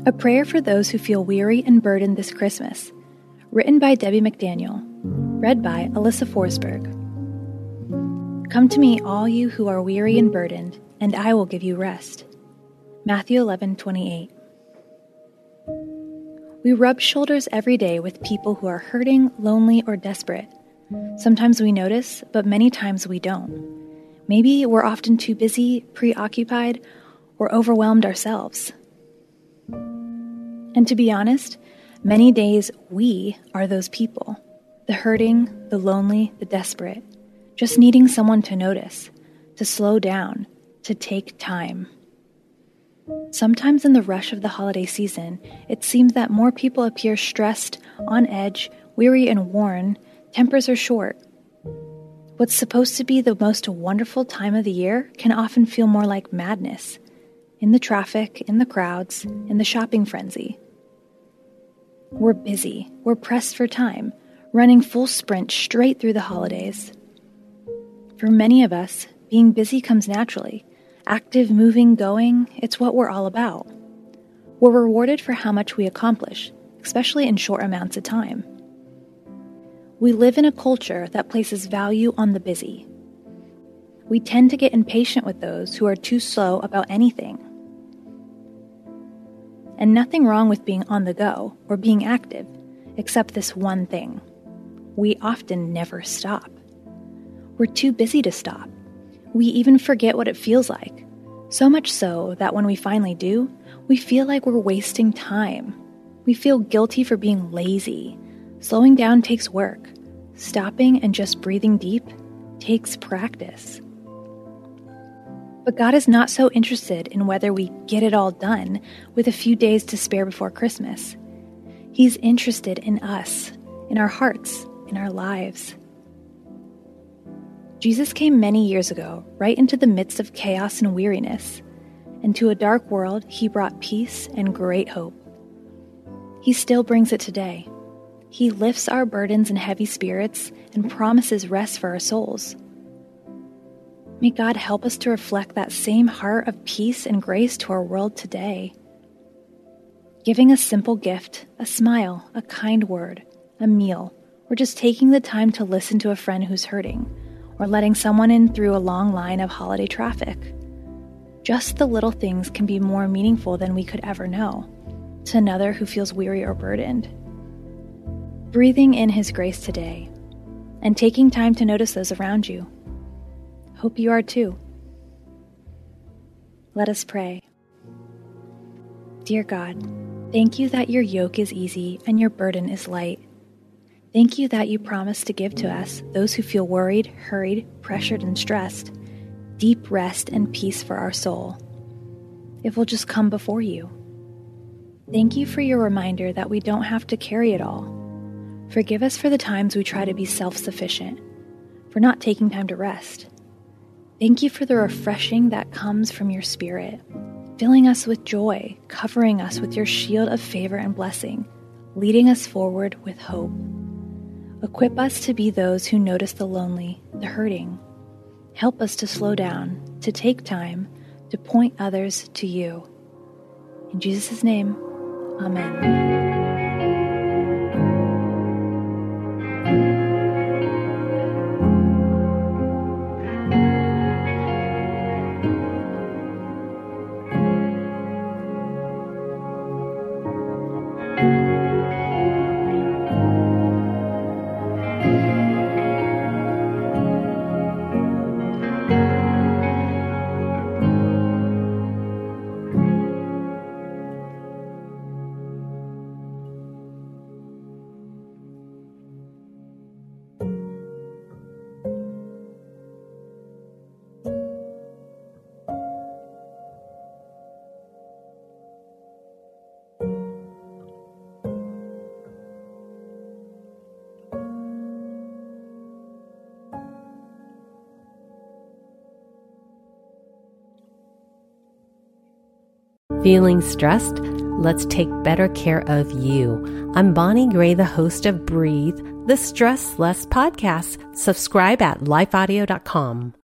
A prayer for those who feel weary and burdened this Christmas. Written by Debbie McDaniel. Read by Alyssa Forsberg. Come to me, all you who are weary and burdened, and I will give you rest. Matthew 11:28. We rub shoulders every day with people who are hurting, lonely, or desperate. Sometimes we notice, but many times we don't. Maybe we're often too busy, preoccupied, or overwhelmed ourselves. And to be honest, many days we are those people. The hurting, the lonely, the desperate. Just needing someone to notice, to slow down, to take time. Sometimes in the rush of the holiday season, it seems that more people appear stressed, on edge, weary and worn, tempers are short. What's supposed to be the most wonderful time of the year can often feel more like madness. In the traffic, in the crowds, in the shopping frenzy. We're busy, we're pressed for time, running full sprint straight through the holidays. For many of us, being busy comes naturally. Active, moving, going, it's what we're all about. We're rewarded for how much we accomplish, especially in short amounts of time. We live in a culture that places value on the busy. We tend to get impatient with those who are too slow about anything. And nothing wrong with being on the go or being active, except this one thing. We often never stop. We're too busy to stop. We even forget what it feels like. So much so that when we finally do, we feel like we're wasting time. We feel guilty for being lazy. Slowing down takes work. Stopping and just breathing deep takes practice. But God is not so interested in whether we get it all done with a few days to spare before Christmas. He's interested in us, in our hearts, in our lives. Jesus came many years ago, right into the midst of chaos and weariness. And to a dark world, he brought peace and great hope. He still brings it today. He lifts our burdens and heavy spirits and promises rest for our souls. May God help us to reflect that same heart of peace and grace to our world today. Giving a simple gift, a smile, a kind word, a meal, or just taking the time to listen to a friend who's hurting, or letting someone in through a long line of holiday traffic. Just the little things can be more meaningful than we could ever know to another who feels weary or burdened. Breathing in His grace today, and taking time to notice those around you. Hope you are too. Let us pray. Dear God, thank you that your yoke is easy and your burden is light. Thank you that you promise to give to us, those who feel worried, hurried, pressured, and stressed, deep rest and peace for our soul, if we'll just come before you. Thank you for your reminder that we don't have to carry it all. Forgive us for the times we try to be self-sufficient, for not taking time to rest. Thank you for the refreshing that comes from your Spirit, filling us with joy, covering us with your shield of favor and blessing, leading us forward with hope. Equip us to be those who notice the lonely, the hurting. Help us to slow down, to take time, to point others to you. In Jesus' name, Amen. Feeling stressed? Let's take better care of you. I'm Bonnie Gray, the host of Breathe, the Stress Less podcast. Subscribe at lifeaudio.com.